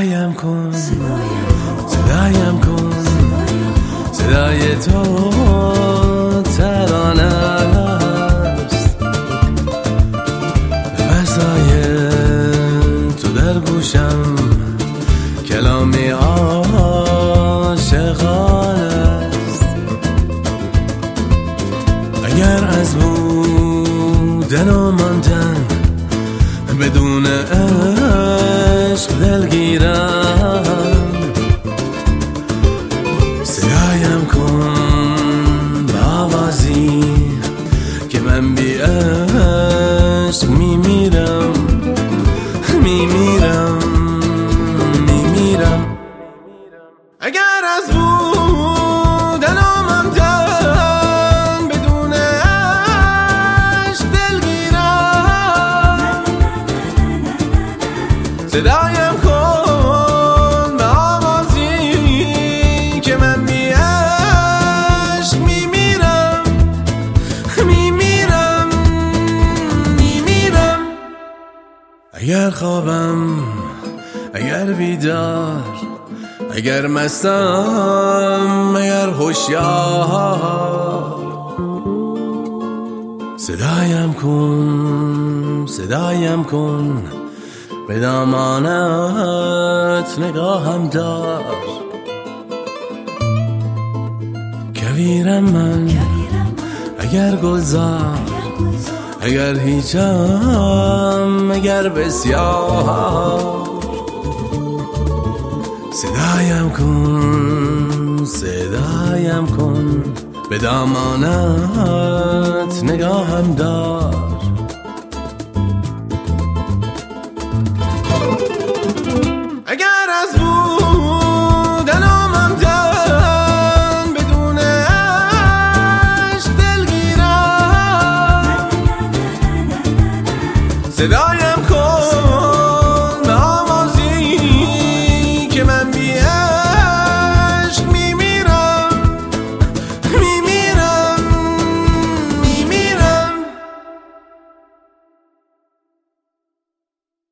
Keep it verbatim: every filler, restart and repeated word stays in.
صدایم کن، صدایم کن، صدای تو ترانه است، به فضای تو در گوشم کلامی عاشقانه است. اگر از بودن و ماندن بدون عشق دلگیرم، صدایم کن به آوازی که من بی عشق میمیرم، میمیرم، میمیرم. اگر از بودن و ماندن بدون عشق دلگیرم، صدایم کن به آوازی که من بی عشق میمیرم، میمیرم، میمیرم. اگر خوابم، اگر بیدار، اگر مستم، اگر هوشیار، صدایم کن، صدایم کن، به دامانت نگاهم دار. کویرم من اگر گلزار، اگر هیچم، اگر بسیار، صدایم کن، صدایم کن، به دامانت نگاهم دار. اگر از بودن و ماندن بدون عشق دلگیرم، صدایم